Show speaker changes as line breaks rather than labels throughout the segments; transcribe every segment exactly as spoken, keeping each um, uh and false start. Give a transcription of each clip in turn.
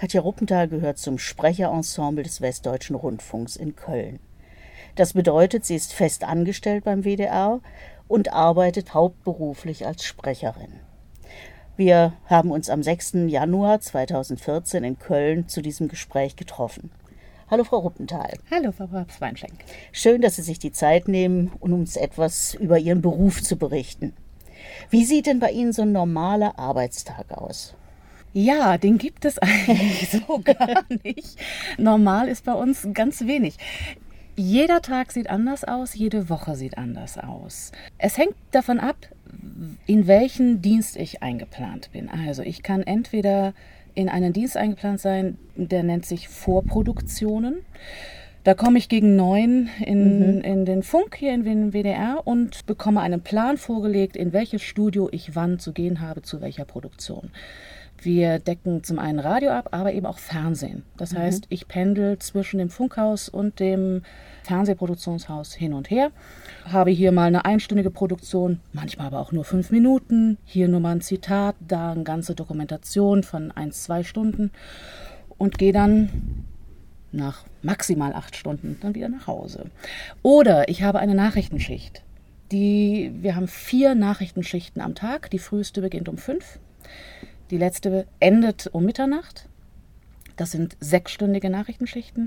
Katja Ruppenthal gehört zum Sprecherensemble des Westdeutschen Rundfunks in Köln. Das bedeutet, sie ist fest angestellt beim W D R und arbeitet hauptberuflich als Sprecherin. Wir haben uns am sechsten Januar zweitausendvierzehn in Köln zu diesem Gespräch getroffen. Hallo Frau Ruppenthal.
Hallo Frau Weinschenk.
Schön, dass Sie sich die Zeit nehmen, um uns etwas über Ihren Beruf zu berichten. Wie sieht denn bei Ihnen so ein normaler Arbeitstag aus?
Ja, den gibt es eigentlich so gar nicht. Normal ist bei uns ganz wenig. Jeder Tag sieht anders aus, jede Woche sieht anders aus. Es hängt davon ab, in welchen Dienst ich eingeplant bin. Also ich kann entweder in einen Dienst eingeplant sein, der nennt sich Vorproduktionen. Da komme ich gegen neun in, mhm. in den Funk hier in den W D R und bekomme einen Plan vorgelegt, in welches Studio ich wann zu gehen habe, zu welcher Produktion. Wir decken zum einen Radio ab, aber eben auch Fernsehen. Das mhm. heißt, ich pendel zwischen dem Funkhaus und dem Fernsehproduktionshaus hin und her. Habe hier mal eine einstündige Produktion, manchmal aber auch nur fünf Minuten. Hier nur mal ein Zitat, da eine ganze Dokumentation von ein, zwei Stunden. Und gehe dann nach maximal acht Stunden dann wieder nach Hause. Oder ich habe eine Nachrichtenschicht. Die, wir haben vier Nachrichtenschichten am Tag. Die früheste beginnt um fünf. Die letzte endet um Mitternacht. Das sind sechsstündige Nachrichtenschichten.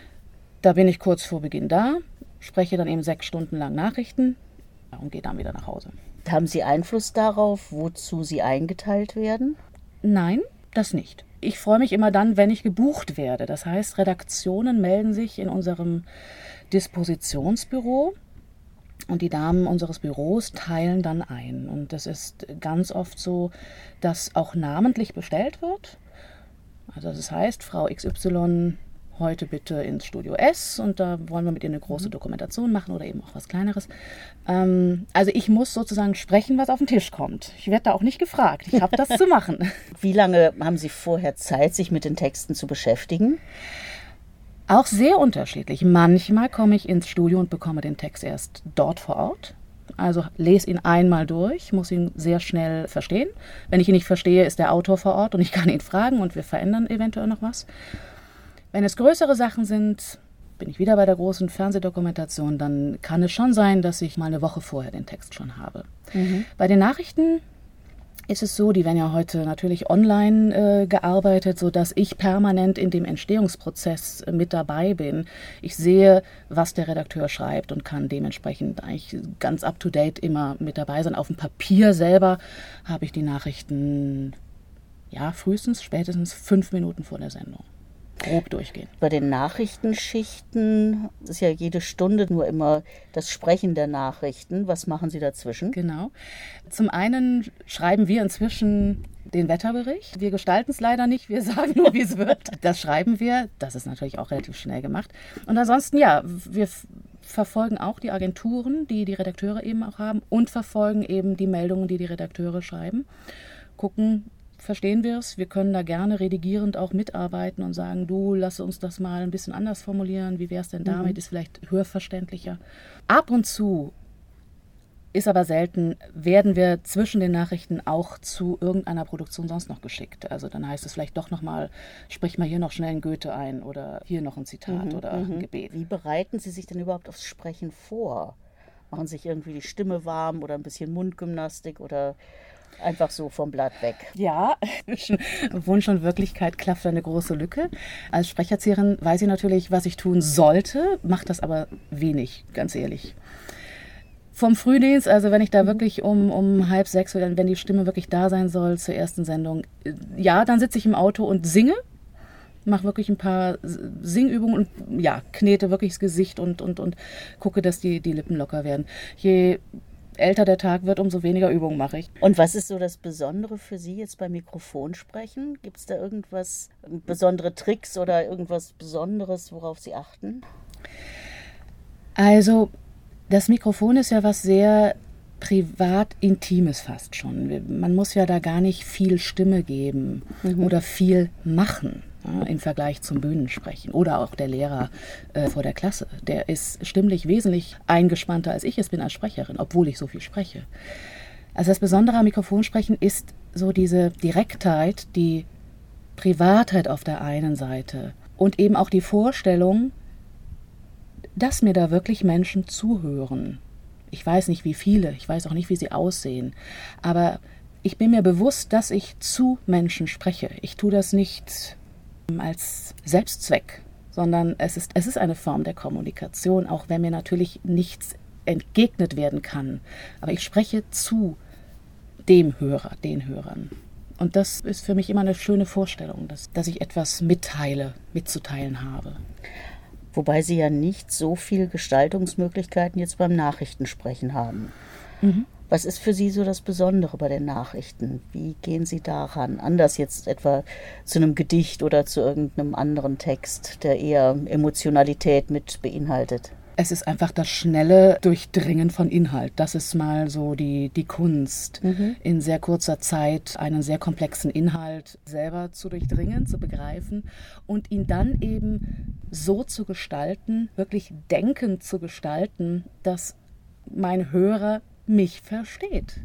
Da bin ich kurz vor Beginn da, spreche dann eben sechs Stunden lang Nachrichten und gehe dann wieder nach Hause.
Haben Sie Einfluss darauf, wozu Sie eingeteilt werden?
Nein, das nicht. Ich freue mich immer dann, wenn ich gebucht werde. Das heißt, Redaktionen melden sich in unserem Dispositionsbüro. Und die Damen unseres Büros teilen dann ein. Und das ist ganz oft so, dass auch namentlich bestellt wird. Also das heißt, Frau X Y, heute bitte ins Studio S und da wollen wir mit ihr eine große Dokumentation machen oder eben auch was Kleineres. Ähm, also ich muss sozusagen sprechen, was auf den Tisch kommt. Ich werde da auch nicht gefragt. Ich habe das zu machen.
Wie lange haben Sie vorher Zeit, sich mit den Texten zu beschäftigen?
Auch sehr unterschiedlich. Manchmal komme ich ins Studio und bekomme den Text erst dort vor Ort. Also lese ihn einmal durch, muss ihn sehr schnell verstehen. Wenn ich ihn nicht verstehe, ist der Autor vor Ort und ich kann ihn fragen und wir verändern eventuell noch was. Wenn es größere Sachen sind, bin ich wieder bei der großen Fernsehdokumentation, dann kann es schon sein, dass ich mal eine Woche vorher den Text schon habe. Mhm. Bei den Nachrichten ist es so, die werden ja heute natürlich online äh, gearbeitet, sodass ich permanent in dem Entstehungsprozess äh, mit dabei bin. Ich sehe, was der Redakteur schreibt und kann dementsprechend eigentlich ganz up-to-date immer mit dabei sein. Auf dem Papier selber habe ich die Nachrichten ja frühestens, spätestens fünf Minuten vor der Sendung. Grob durchgehen.
Bei den Nachrichtenschichten ist ja jede Stunde nur immer das Sprechen der Nachrichten. Was machen Sie dazwischen?
Genau. Zum einen schreiben wir inzwischen den Wetterbericht. Wir gestalten es leider nicht, wir sagen nur, wie es wird. Das schreiben wir. Das ist natürlich auch relativ schnell gemacht. Und ansonsten, ja, wir f- verfolgen auch die Agenturen, die die Redakteure eben auch haben und verfolgen eben die Meldungen, die die Redakteure schreiben. Gucken, verstehen wir es. Wir können da gerne redigierend auch mitarbeiten und sagen, du, lass uns das mal ein bisschen anders formulieren. Wie wäre es denn damit? Mhm. Ist vielleicht hörverständlicher. Ab und zu, ist aber selten, werden wir zwischen den Nachrichten auch zu irgendeiner Produktion sonst noch geschickt. Also dann heißt es vielleicht doch nochmal, sprich mal hier noch schnell ein Goethe ein oder hier noch ein Zitat mhm, oder mhm. ein Gebet.
Wie bereiten Sie sich denn überhaupt aufs Sprechen vor? Machen sich irgendwie die Stimme warm oder ein bisschen Mundgymnastik oder einfach so vom Blatt weg?
Ja, zwischen Wunsch und Wirklichkeit klafft eine große Lücke. Als Sprecherzieherin weiß ich natürlich, was ich tun sollte, mache das aber wenig, ganz ehrlich. Vom Frühdienst, also wenn ich da wirklich um, um halb sechs, wenn die Stimme wirklich da sein soll zur ersten Sendung, ja, dann sitze ich im Auto und singe, mache wirklich ein paar Singübungen und ja, knete wirklich das Gesicht und, und, und gucke, dass die, die Lippen locker werden. Je älter der Tag wird, umso weniger Übungen mache ich.
Und was ist so das Besondere für Sie jetzt beim Mikrofonsprechen? Gibt es da irgendwas, besondere Tricks oder irgendwas Besonderes, worauf Sie achten?
Also, das Mikrofon ist ja was sehr privat Intimes fast schon. Man muss ja da gar nicht viel Stimme geben mhm. oder viel machen. Ja, im Vergleich zum Bühnensprechen. Oder auch der Lehrer äh, vor der Klasse. Der ist stimmlich wesentlich eingespannter, als ich es bin als Sprecherin, obwohl ich so viel spreche. Also das Besondere am Mikrofonsprechen ist so diese Direktheit, die Privatheit auf der einen Seite und eben auch die Vorstellung, dass mir da wirklich Menschen zuhören. Ich weiß nicht, wie viele, ich weiß auch nicht, wie sie aussehen, aber ich bin mir bewusst, dass ich zu Menschen spreche. Ich tue das nicht als Selbstzweck, sondern es ist, es ist eine Form der Kommunikation, auch wenn mir natürlich nichts entgegnet werden kann. Aber ich spreche zu dem Hörer, den Hörern. Und das ist für mich immer eine schöne Vorstellung, dass, dass ich etwas mitteile, mitzuteilen habe.
Wobei Sie ja nicht so viele Gestaltungsmöglichkeiten jetzt beim Nachrichtensprechen haben. Mhm. Was ist für Sie so das Besondere bei den Nachrichten? Wie gehen Sie daran? Anders jetzt etwa zu einem Gedicht oder zu irgendeinem anderen Text, der eher Emotionalität mit beinhaltet?
Es ist einfach das schnelle Durchdringen von Inhalt. Das ist mal so die, die Kunst, mhm. in sehr kurzer Zeit einen sehr komplexen Inhalt selber zu durchdringen, zu begreifen und ihn dann eben so zu gestalten, wirklich denkend zu gestalten, dass mein Hörer mich versteht.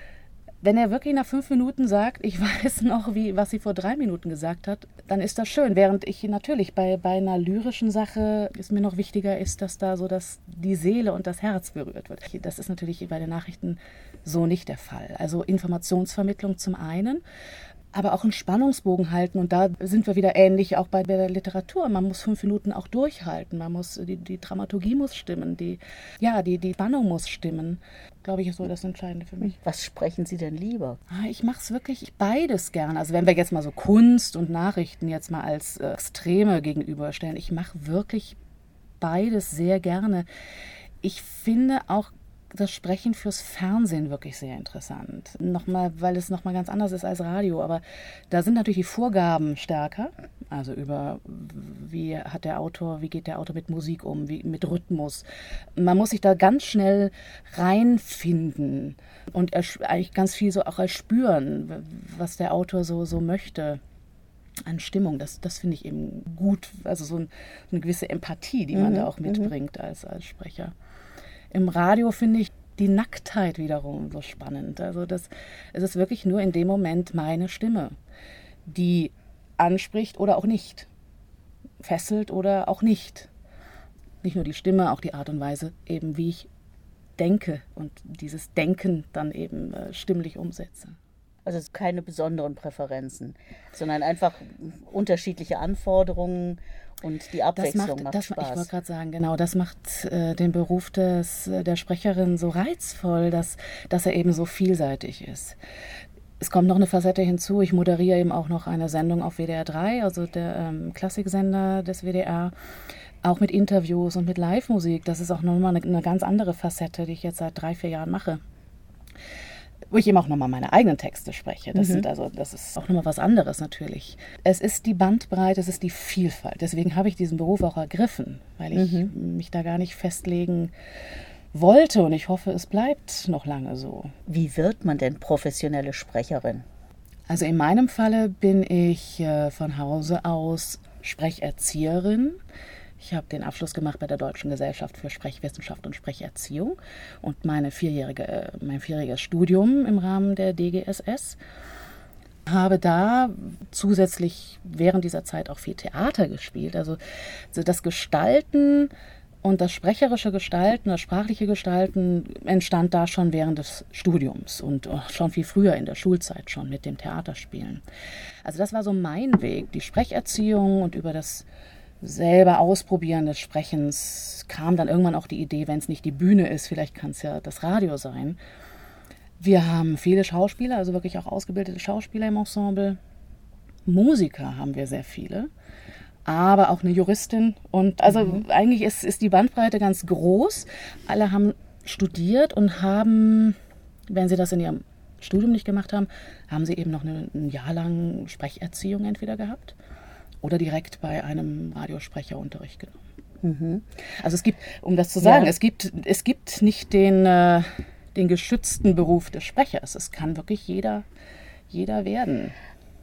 Wenn er wirklich nach fünf Minuten sagt, ich weiß noch, wie, was sie vor drei Minuten gesagt hat, dann ist das schön. Während ich natürlich bei, bei einer lyrischen Sache, ist mir noch wichtiger ist, dass da so dass die Seele und das Herz berührt wird. Das ist natürlich bei den Nachrichten so nicht der Fall. Also Informationsvermittlung zum einen, aber auch einen Spannungsbogen halten. Und da sind wir wieder ähnlich auch bei der Literatur. Man muss fünf Minuten auch durchhalten. Man muss, die, die Dramaturgie muss stimmen. Die, ja, die, die Spannung muss stimmen. Glaube ich, ist so das Entscheidende für mich.
Was sprechen Sie denn lieber?
Ich mache es wirklich beides gern. Also wenn wir jetzt mal so Kunst und Nachrichten jetzt mal als äh, Extreme gegenüberstellen. Ich mache wirklich beides sehr gerne. Ich finde auch das Sprechen fürs Fernsehen wirklich sehr interessant. Nochmal, weil es nochmal ganz anders ist als Radio. Aber da sind natürlich die Vorgaben stärker. Also über, wie hat der Autor, wie geht der Autor mit Musik um, wie, mit Rhythmus. Man muss sich da ganz schnell reinfinden und eigentlich ganz viel so auch erspüren, was der Autor so, so möchte an Stimmung. Das, das finde ich eben gut. Also so ein, eine gewisse Empathie, die man mhm, da auch mitbringt als, als Sprecher. Im Radio finde ich die Nacktheit wiederum so spannend. Also das, es ist wirklich nur in dem Moment meine Stimme, die anspricht oder auch nicht, fesselt oder auch nicht. Nicht nur die Stimme, auch die Art und Weise, eben wie ich denke und dieses Denken dann eben äh, stimmlich umsetze.
Also es sind keine besonderen Präferenzen, sondern einfach unterschiedliche Anforderungen. Und die Abwechslung
das macht,
macht
das,
Spaß.
Ich wollte gerade sagen, genau, das macht äh, den Beruf des, der Sprecherin so reizvoll, dass, dass er eben so vielseitig ist. Es kommt noch eine Facette hinzu, ich moderiere eben auch noch eine Sendung auf W D R drei, also der ähm, Klassiksender des W D R, auch mit Interviews und mit Live-Musik. Das ist auch nochmal eine, eine ganz andere Facette, die ich jetzt seit drei, vier Jahren mache. Wo ich eben auch nochmal meine eigenen Texte spreche. Das, mhm. sind also, das ist auch nochmal was anderes natürlich. Es ist die Bandbreite, es ist die Vielfalt. Deswegen habe ich diesen Beruf auch ergriffen, weil ich mhm. mich da gar nicht festlegen wollte. Und ich hoffe, es bleibt noch lange so.
Wie wird man denn professionelle Sprecherin?
Also in meinem Falle bin ich äh, von Hause aus Sprecherzieherin. Ich habe den Abschluss gemacht bei der Deutschen Gesellschaft für Sprechwissenschaft und Sprecherziehung und meine vierjährige, mein vierjähriges Studium im Rahmen der D G S S. Habe da zusätzlich während dieser Zeit auch viel Theater gespielt. Also, also das Gestalten und das sprecherische Gestalten, das sprachliche Gestalten entstand da schon während des Studiums und schon viel früher in der Schulzeit schon mit dem Theaterspielen. Also das war so mein Weg, die Sprecherziehung und über das selber Ausprobieren des Sprechens kam dann irgendwann auch die Idee, wenn es nicht die Bühne ist, vielleicht kann es ja das Radio sein. Wir haben viele Schauspieler, also wirklich auch ausgebildete Schauspieler im Ensemble. Musiker haben wir sehr viele, aber auch eine Juristin. Und also mhm. eigentlich ist, ist die Bandbreite ganz groß. Alle haben studiert und haben, wenn sie das in ihrem Studium nicht gemacht haben, haben sie eben noch eine, ein Jahr lang Sprecherziehung entweder gehabt oder direkt bei einem Radiosprecher Unterricht genommen. Mhm. Also es gibt, um das zu sagen, ja. es gibt, es gibt nicht den, äh, den geschützten Beruf des Sprechers. Es kann wirklich jeder, jeder werden.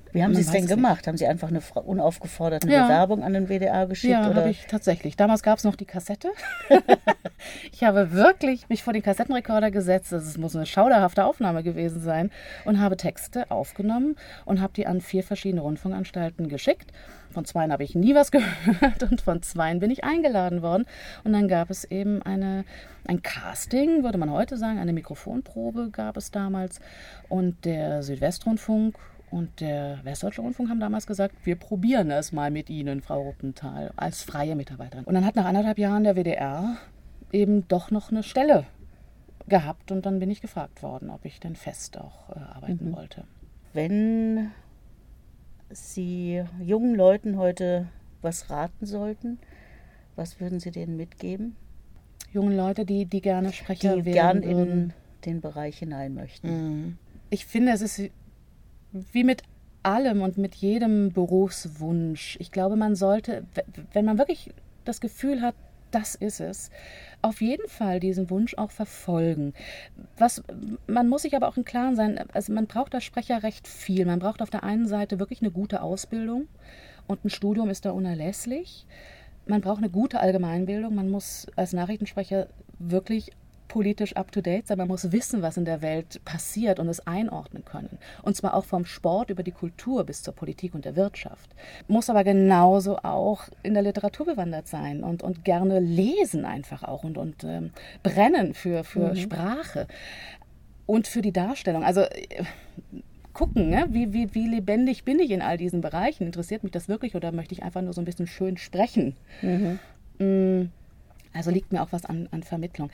Wie haben
Man
Sie es
weiß
denn
es
gemacht? Haben Sie einfach eine fra- unaufgeforderte
Ja.
Bewerbung an den W D R geschickt?
Ja,
oder?
habe ich tatsächlich. Damals gab es noch die Kassette. Ich habe wirklich mich vor den Kassettenrekorder gesetzt, es muss eine schauderhafte Aufnahme gewesen sein, und habe Texte aufgenommen und habe die an vier verschiedene Rundfunkanstalten geschickt. Von zweien habe ich nie was gehört und von zweien bin ich eingeladen worden. Und dann gab es eben eine, ein Casting, würde man heute sagen, eine Mikrofonprobe gab es damals. Und der Südwestrundfunk und der Westdeutsche Rundfunk haben damals gesagt, wir probieren es mal mit Ihnen, Frau Ruppenthal, als freie Mitarbeiterin. Und dann hat nach anderthalb Jahren der W D R eben doch noch eine Stelle gehabt und dann bin ich gefragt worden, ob ich denn fest auch äh, arbeiten
Mhm.
wollte.
Wenn Sie jungen Leuten heute was raten sollten, was würden Sie denen mitgeben,
Jungen Leute, die, die gerne Sprecher
die
werden
gern in
würden.
den Bereich hinein möchten?
Mhm. Ich finde, es ist wie mit allem und mit jedem Berufswunsch. Ich glaube, man sollte, w- wenn man wirklich das Gefühl hat, das ist es, auf jeden Fall diesen Wunsch auch verfolgen. Was, man muss sich aber auch im Klaren sein, also man braucht als Sprecher recht viel. Man braucht auf der einen Seite wirklich eine gute Ausbildung und ein Studium ist da unerlässlich. Man braucht eine gute Allgemeinbildung. Man muss als Nachrichtensprecher wirklich politisch up-to-date sein. Man muss wissen, was in der Welt passiert und es einordnen können. Und zwar auch vom Sport über die Kultur bis zur Politik und der Wirtschaft. Muss aber genauso auch in der Literatur bewandert sein und, und gerne lesen einfach auch und, und ähm, brennen für, für
Mhm.
Sprache und für die Darstellung. Also äh, gucken, ne? wie, wie, wie lebendig bin ich in all diesen Bereichen? Interessiert mich das wirklich oder möchte ich einfach nur so ein bisschen schön sprechen?
Mhm.
Mm, Also liegt mir auch was an, an Vermittlung.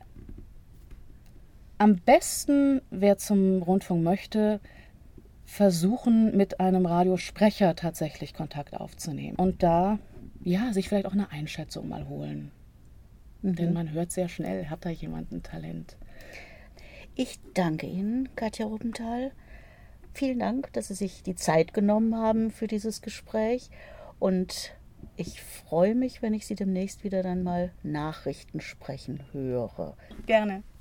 Am besten, wer zum Rundfunk möchte, versuchen, mit einem Radiosprecher tatsächlich Kontakt aufzunehmen. Und da, ja, sich vielleicht auch eine Einschätzung mal holen. Denn man hört sehr schnell, hat da jemand ein Talent.
Ich danke Ihnen, Katja Ruppenthal. Vielen Dank, dass Sie sich die Zeit genommen haben für dieses Gespräch. Und ich freue mich, wenn ich Sie demnächst wieder dann mal Nachrichten sprechen höre.
Gerne.